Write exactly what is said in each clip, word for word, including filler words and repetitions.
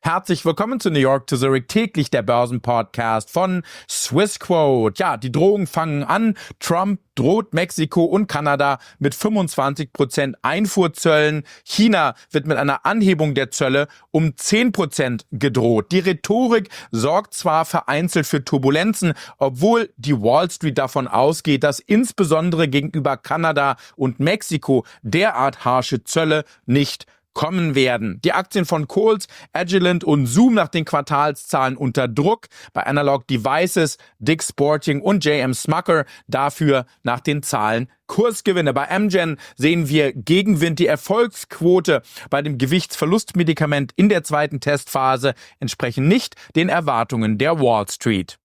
Herzlich willkommen zu New York to Zurich, täglich der Börsenpodcast von Swissquote. Ja, die Drohungen fangen an. Trump droht Mexiko und Kanada mit fünfundzwanzig Prozent Einfuhrzöllen. China wird mit einer Anhebung der Zölle um zehn Prozent gedroht. Die Rhetorik sorgt zwar vereinzelt für Turbulenzen, obwohl die Wall Street davon ausgeht, dass insbesondere gegenüber Kanada und Mexiko derart harsche Zölle nicht kommen werden. Die Aktien von Kohl's, Agilent und Zoom nach den Quartalszahlen unter Druck. Bei Analog Devices, Dick's Sporting und J M Smucker dafür nach den Zahlen Kursgewinne. Bei Amgen sehen wir Gegenwind. Die Erfolgsquote bei dem Gewichtsverlustmedikament in der zweiten Testphase entsprechen nicht den Erwartungen der Wall Street.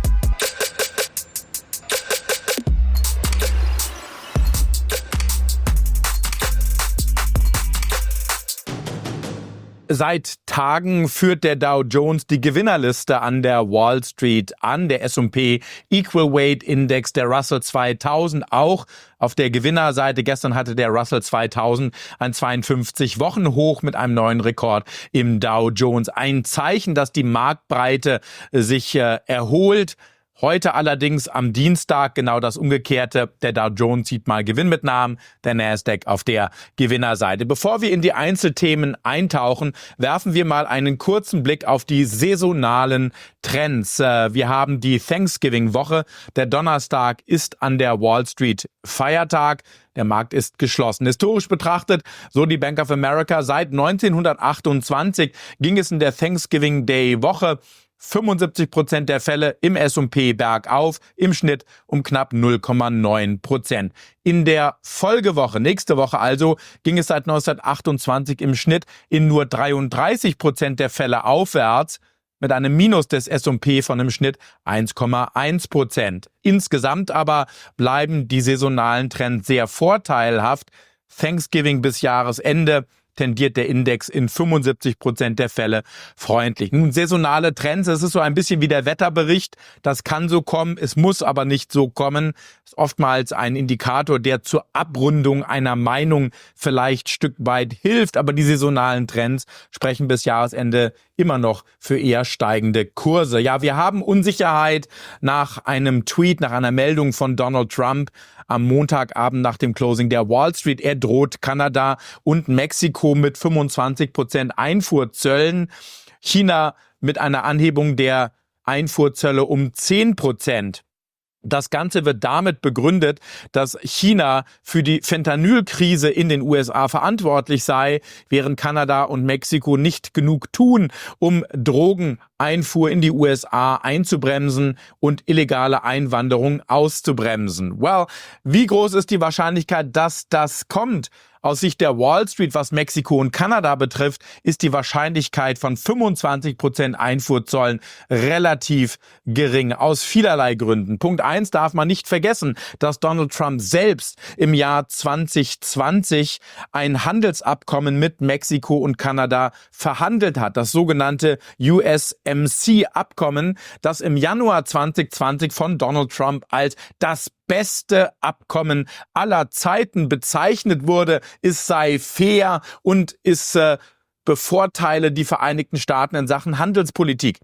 Seit Tagen führt der Dow Jones die Gewinnerliste an der Wall Street an. Der S und P Equal Weight Index, der Russell zweitausend auch auf der Gewinnerseite. Gestern hatte der Russell zweitausend ein zweiundfünfzig Wochen Hoch mit einem neuen Rekord im Dow Jones. Ein Zeichen, dass die Marktbreite sich äh, erholt. Heute allerdings am Dienstag genau das Umgekehrte. Der Dow Jones sieht mal Gewinnmitnahmen, der Nasdaq auf der Gewinnerseite. Bevor wir in die Einzelthemen eintauchen, werfen wir mal einen kurzen Blick auf die saisonalen Trends. Wir haben die Thanksgiving-Woche. Der Donnerstag ist an der Wall Street Feiertag. Der Markt ist geschlossen. Historisch betrachtet, so die Bank of America, seit neunzehnhundertachtundzwanzig ging es in der Thanksgiving Day Woche fünfundsiebzig Prozent der Fälle im S und P bergauf, im Schnitt um knapp null Komma neun Prozent. In der Folgewoche, nächste Woche also, ging es seit neunzehnhundertachtundzwanzig im Schnitt in nur dreiunddreißig Prozent der Fälle aufwärts, mit einem Minus des S und P von im Schnitt eins Komma eins Prozent. Insgesamt aber bleiben die saisonalen Trends sehr vorteilhaft. Thanksgiving bis Jahresende tendiert der Index in fünfundsiebzig Prozent der Fälle freundlich. Nun, saisonale Trends, es ist so ein bisschen wie der Wetterbericht. Das kann so kommen, es muss aber nicht so kommen. Ist oftmals ein Indikator, der zur Abrundung einer Meinung vielleicht ein Stück weit hilft. Aber die saisonalen Trends sprechen bis Jahresende immer noch für eher steigende Kurse. Ja, wir haben Unsicherheit nach einem Tweet, nach einer Meldung von Donald Trump am Montagabend nach dem Closing der Wall Street. Er droht Kanada und Mexiko mit fünfundzwanzig Prozent Einfuhrzöllen, China mit einer Anhebung der Einfuhrzölle um zehn Prozent. Das Ganze wird damit begründet, dass China für die Fentanylkrise in den U S A verantwortlich sei, während Kanada und Mexiko nicht genug tun, um Drogeneinfuhr in die U S A einzubremsen und illegale Einwanderung auszubremsen. Well, wie groß ist die Wahrscheinlichkeit, dass das kommt? Aus Sicht der Wall Street, was Mexiko und Kanada betrifft, ist die Wahrscheinlichkeit von fünfundzwanzig Prozent Einfuhrzollen relativ gering, aus vielerlei Gründen. Punkt eins darf man nicht vergessen, dass Donald Trump selbst im Jahr zwanzig zwanzig ein Handelsabkommen mit Mexiko und Kanada verhandelt hat, das sogenannte U S M C-Abkommen, das im Januar zwanzig zwanzig von Donald Trump als das beste Abkommen aller Zeiten bezeichnet wurde. Es sei fair und es äh, bevorteile die Vereinigten Staaten in Sachen Handelspolitik.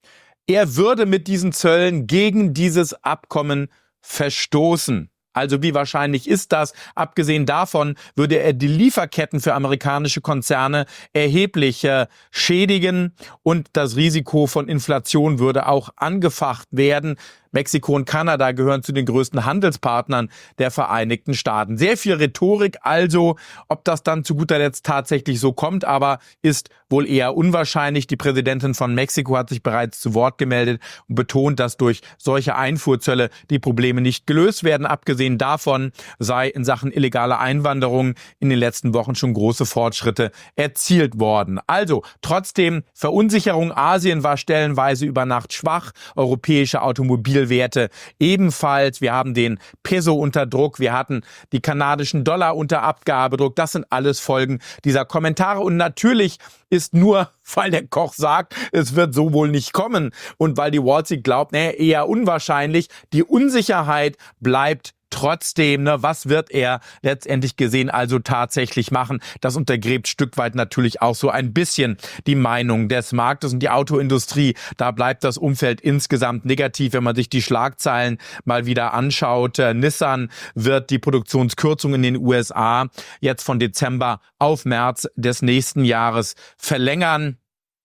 Er würde mit diesen Zöllen gegen dieses Abkommen verstoßen. Also wie wahrscheinlich ist das? Abgesehen davon würde er die Lieferketten für amerikanische Konzerne erheblich äh, schädigen und das Risiko von Inflation würde auch angefacht werden. Mexiko und Kanada gehören zu den größten Handelspartnern der Vereinigten Staaten. Sehr viel Rhetorik also, ob das dann zu guter Letzt tatsächlich so kommt, aber ist wohl eher unwahrscheinlich. Die Präsidentin von Mexiko hat sich bereits zu Wort gemeldet und betont, dass durch solche Einfuhrzölle die Probleme nicht gelöst werden. Abgesehen davon sei in Sachen illegale Einwanderung in den letzten Wochen schon große Fortschritte erzielt worden. Also trotzdem Verunsicherung. Asien war stellenweise über Nacht schwach. Europäische Automobil Werte ebenfalls. Wir haben den Peso unter Druck. Wir hatten die kanadischen Dollar unter Abgabedruck. Das sind alles Folgen dieser Kommentare. Und natürlich ist nur, weil der Koch sagt, es wird so wohl nicht kommen und weil die Wall Street glaubt, nee, eher unwahrscheinlich, die Unsicherheit bleibt Trotzdem, ne, was wird er letztendlich gesehen also tatsächlich machen? Das untergräbt Stück weit natürlich auch so ein bisschen die Meinung des Marktes und die Autoindustrie. Da bleibt das Umfeld insgesamt negativ, wenn man sich die Schlagzeilen mal wieder anschaut. Äh, Nissan wird die Produktionskürzung in den U S A jetzt von Dezember auf März des nächsten Jahres verlängern.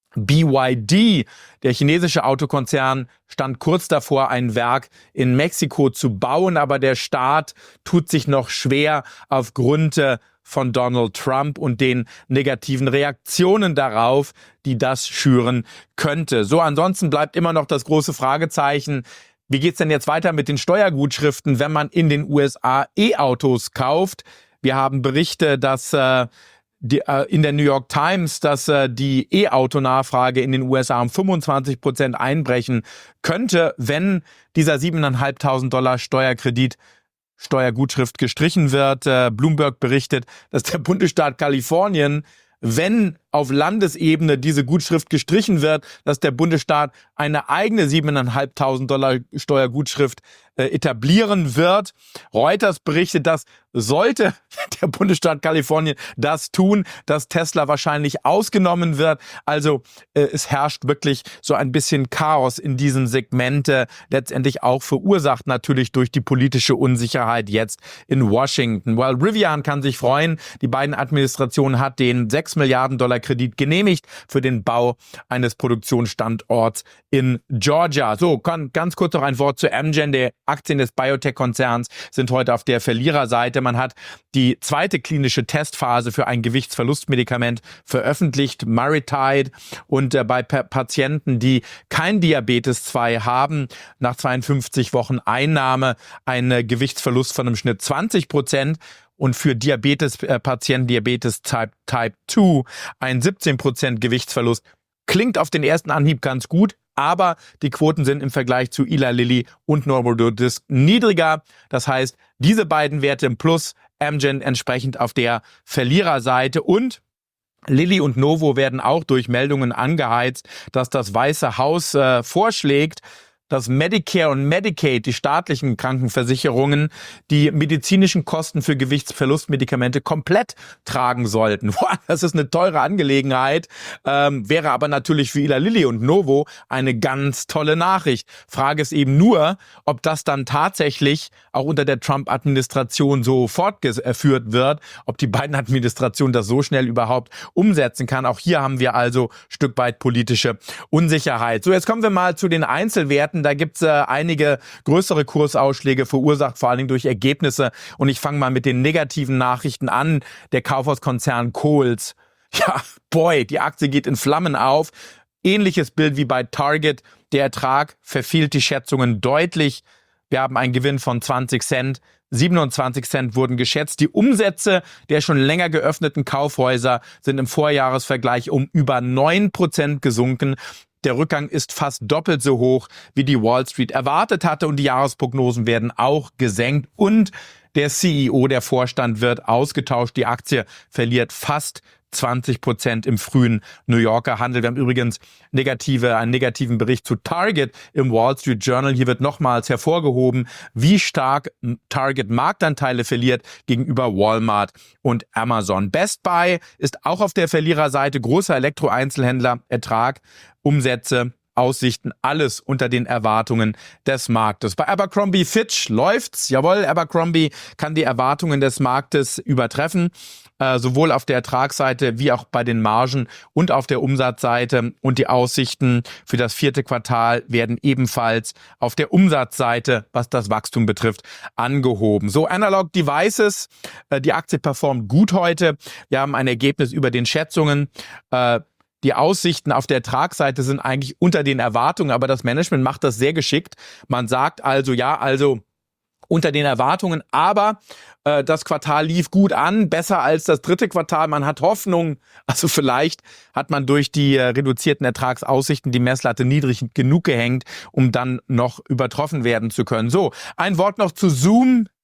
B Y D, der chinesische Autokonzern, stand kurz davor, ein Werk in Mexiko zu bauen, aber der Staat tut sich noch schwer aufgrund von Donald Trump und den negativen Reaktionen darauf, die das schüren könnte. So, ansonsten bleibt immer noch das große Fragezeichen: Wie geht's denn jetzt weiter mit den Steuergutschriften, wenn man in den U S A E-Autos kauft? Wir haben Berichte, dass äh, Die, äh, in der New York Times, dass äh, die E-Auto-Nachfrage in den U S A um fünfundzwanzig Prozent einbrechen könnte, wenn dieser siebentausendfünfhundert Dollar Steuerkredit, Steuergutschrift gestrichen wird. Äh, Bloomberg berichtet, dass der Bundesstaat Kalifornien, wenn auf Landesebene diese Gutschrift gestrichen wird, dass der Bundesstaat eine eigene siebentausendfünfhundert Dollar Steuergutschrift äh, etablieren wird. Reuters berichtet, dass sollte der Bundesstaat Kalifornien das tun, dass Tesla wahrscheinlich ausgenommen wird. Also äh, es herrscht wirklich so ein bisschen Chaos in diesen Segmente, letztendlich auch verursacht natürlich durch die politische Unsicherheit jetzt in Washington. Well, Rivian kann sich freuen. Die Biden-Administration hat den sechs Milliarden Dollar Kredit genehmigt für den Bau eines Produktionsstandorts in Georgia. So, kann, ganz kurz noch ein Wort zu Amgen. Die Aktien des Biotech-Konzerns sind heute auf der Verliererseite. Man hat die zweite klinische Testphase für ein Gewichtsverlustmedikament veröffentlicht, Maritide, und äh, bei pa- Patienten, die kein Diabetes zwei haben, nach zweiundfünfzig Wochen Einnahme ein äh, Gewichtsverlust von im Schnitt zwanzig Prozent. Und für Diabetes-Patienten, äh, Diabetes Type, Type zwei, ein siebzehn Prozent Gewichtsverlust. Klingt auf den ersten Anhieb ganz gut, aber die Quoten sind im Vergleich zu Eli Lilly und Novo Nordisk niedriger. Das heißt, diese beiden Werte im Plus, Amgen entsprechend auf der Verliererseite, und Lilly und Novo werden auch durch Meldungen angeheizt, dass das Weiße Haus äh, vorschlägt, dass Medicare und Medicaid, die staatlichen Krankenversicherungen, die medizinischen Kosten für Gewichtsverlustmedikamente komplett tragen sollten. Boah, das ist eine teure Angelegenheit, ähm, wäre aber natürlich für Eli Lilly und Novo eine ganz tolle Nachricht. Frage ist eben nur, ob das dann tatsächlich auch unter der Trump-Administration so fortgeführt wird, ob die beiden Administrationen das so schnell überhaupt umsetzen kann. Auch hier haben wir also Stück weit politische Unsicherheit. So, jetzt kommen wir mal zu den Einzelwerten. Da gibt's äh, einige größere Kursausschläge, verursacht vor allen Dingen durch Ergebnisse. Und ich fange mal mit den negativen Nachrichten an. Der Kaufhauskonzern Kohl's. Ja, boy, die Aktie geht in Flammen auf. Ähnliches Bild wie bei Target. Der Ertrag verfehlt die Schätzungen deutlich. Wir haben einen Gewinn von zwanzig Cent. siebenundzwanzig Cent wurden geschätzt. Die Umsätze der schon länger geöffneten Kaufhäuser sind im Vorjahresvergleich um über neun Prozent gesunken. Der Rückgang ist fast doppelt so hoch, wie die Wall Street erwartet hatte, und die Jahresprognosen werden auch gesenkt. Und der C E O, der Vorstand, wird ausgetauscht. Die Aktie verliert fast zwanzig Prozent im frühen New Yorker Handel. Wir haben übrigens negative, einen negativen Bericht zu Target im Wall Street Journal. Hier wird nochmals hervorgehoben, wie stark Target Marktanteile verliert gegenüber Walmart und Amazon. Best Buy ist auch auf der Verliererseite. Großer Elektroeinzelhändler, Ertrag, Umsätze, Aussichten, alles unter den Erwartungen des Marktes. Bei Abercrombie Fitch läuft's. Jawohl, Abercrombie kann die Erwartungen des Marktes übertreffen, äh, sowohl auf der Ertragsseite wie auch bei den Margen und auf der Umsatzseite. Und die Aussichten für das vierte Quartal werden ebenfalls auf der Umsatzseite, was das Wachstum betrifft, angehoben. So, Analog Devices, äh, die Aktie performt gut heute. Wir haben ein Ergebnis über den Schätzungen. Äh, Die Aussichten auf der Ertragsseite sind eigentlich unter den Erwartungen, aber das Management macht das sehr geschickt. Man sagt also, ja, also unter den Erwartungen, aber äh, das Quartal lief gut an, besser als das dritte Quartal. Man hat Hoffnung, also vielleicht hat man durch die äh, reduzierten Ertragsaussichten die Messlatte niedrig genug gehängt, um dann noch übertroffen werden zu können. So, ein Wort noch zu Zoom.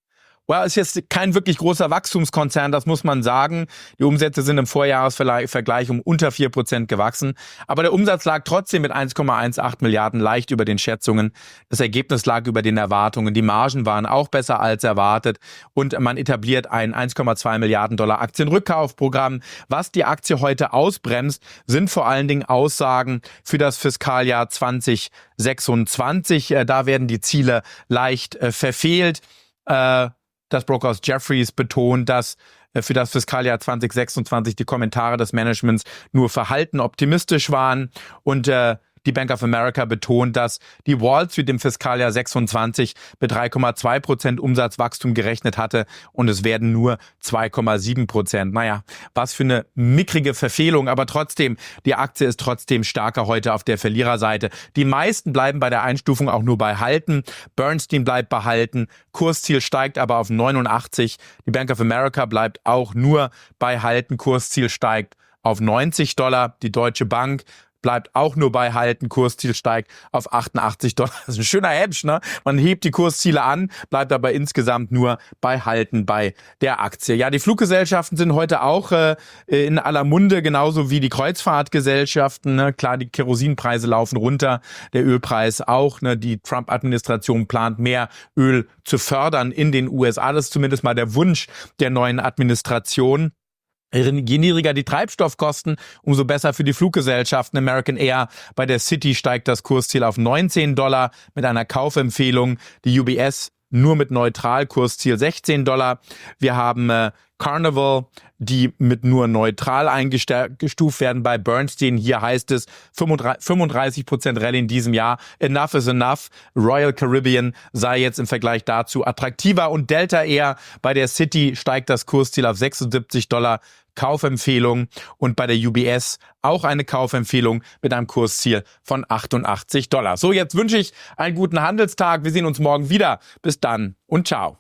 Well, ist jetzt kein wirklich großer Wachstumskonzern, das muss man sagen. Die Umsätze sind im Vorjahresvergleich um unter vier Prozent gewachsen. Aber der Umsatz lag trotzdem mit eins Komma achtzehn Milliarden leicht über den Schätzungen. Das Ergebnis lag über den Erwartungen. Die Margen waren auch besser als erwartet. Und man etabliert ein eins Komma zwei Milliarden Dollar Aktienrückkaufprogramm. Was die Aktie heute ausbremst, sind vor allen Dingen Aussagen für das Fiskaljahr zwanzig sechsundzwanzig. Da werden die Ziele leicht äh, verfehlt. Äh, Das Brokerhaus Jefferies betont, dass für das Fiskaljahr zwanzig sechsundzwanzig die Kommentare des Managements nur verhalten optimistisch waren. Und äh, die Bank of America betont, dass die Wall Street im Fiskaljahr sechsundzwanzig mit drei Komma zwei Prozent Umsatzwachstum gerechnet hatte und es werden nur zwei Komma sieben Prozent. Naja, was für eine mickrige Verfehlung, aber trotzdem, die Aktie ist trotzdem stärker heute auf der Verliererseite. Die meisten bleiben bei der Einstufung auch nur bei Halten. Bernstein bleibt behalten, Kursziel steigt aber auf neunundachtzig. Die Bank of America bleibt auch nur bei Halten, Kursziel steigt auf neunzig Dollar. Die Deutsche Bank bleibt auch nur bei Halten, Kursziel steigt auf achtundachtzig Dollar. Das ist ein schöner Hedge, ne? Man hebt die Kursziele an, bleibt aber insgesamt nur bei Halten bei der Aktie. Ja, die Fluggesellschaften sind heute auch äh, in aller Munde, genauso wie die Kreuzfahrtgesellschaften. Ne? Klar, die Kerosinpreise laufen runter, der Ölpreis auch. Ne? Die Trump-Administration plant mehr Öl zu fördern in den U S A. Das ist zumindest mal der Wunsch der neuen Administration. Je niedriger die Treibstoffkosten, umso besser für die Fluggesellschaften. American Air bei der City steigt das Kursziel auf neunzehn Dollar mit einer Kaufempfehlung. Die U B S nur mit Neutralkursziel sechzehn Dollar. Wir haben äh, Carnival, die mit nur neutral eingestuft werden bei Bernstein. Hier heißt es fünfunddreißig Prozent Rallye in diesem Jahr. Enough is enough. Royal Caribbean sei jetzt im Vergleich dazu attraktiver. Und Delta Air bei der City steigt das Kursziel auf sechsundsiebzig Dollar. Kaufempfehlung. Und bei der U B S auch eine Kaufempfehlung mit einem Kursziel von achtundachtzig Dollar. So, jetzt wünsche ich einen guten Handelstag. Wir sehen uns morgen wieder. Bis dann und ciao.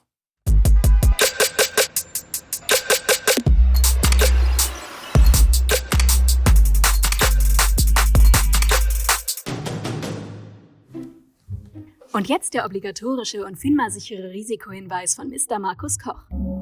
Und jetzt der obligatorische und FINMA-sichere Risikohinweis von Mister Markus Koch.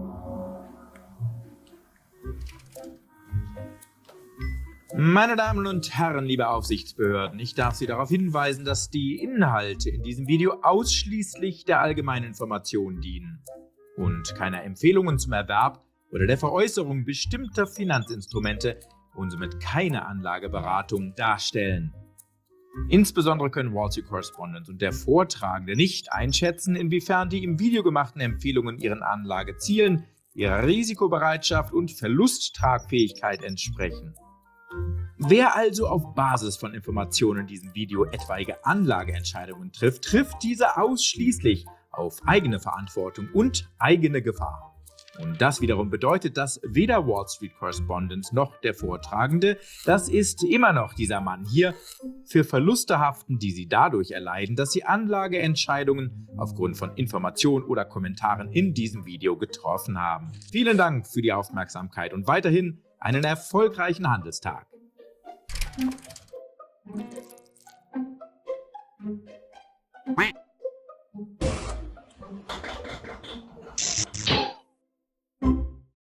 Meine Damen und Herren, liebe Aufsichtsbehörden, ich darf Sie darauf hinweisen, dass die Inhalte in diesem Video ausschließlich der allgemeinen Information dienen und keine Empfehlungen zum Erwerb oder der Veräußerung bestimmter Finanzinstrumente und somit keine Anlageberatung darstellen. Insbesondere können Wall Street Correspondent und der Vortragende nicht einschätzen, inwiefern die im Video gemachten Empfehlungen ihren Anlagezielen, ihrer Risikobereitschaft und Verlusttragfähigkeit entsprechen. Wer also auf Basis von Informationen in diesem Video etwaige Anlageentscheidungen trifft, trifft diese ausschließlich auf eigene Verantwortung und eigene Gefahr. Und das wiederum bedeutet, dass weder Wall Street Correspondent noch der Vortragende, das ist immer noch dieser Mann hier, für Verluste haften, die sie dadurch erleiden, dass sie Anlageentscheidungen aufgrund von Informationen oder Kommentaren in diesem Video getroffen haben. Vielen Dank für die Aufmerksamkeit und weiterhin einen erfolgreichen Handelstag. Quack.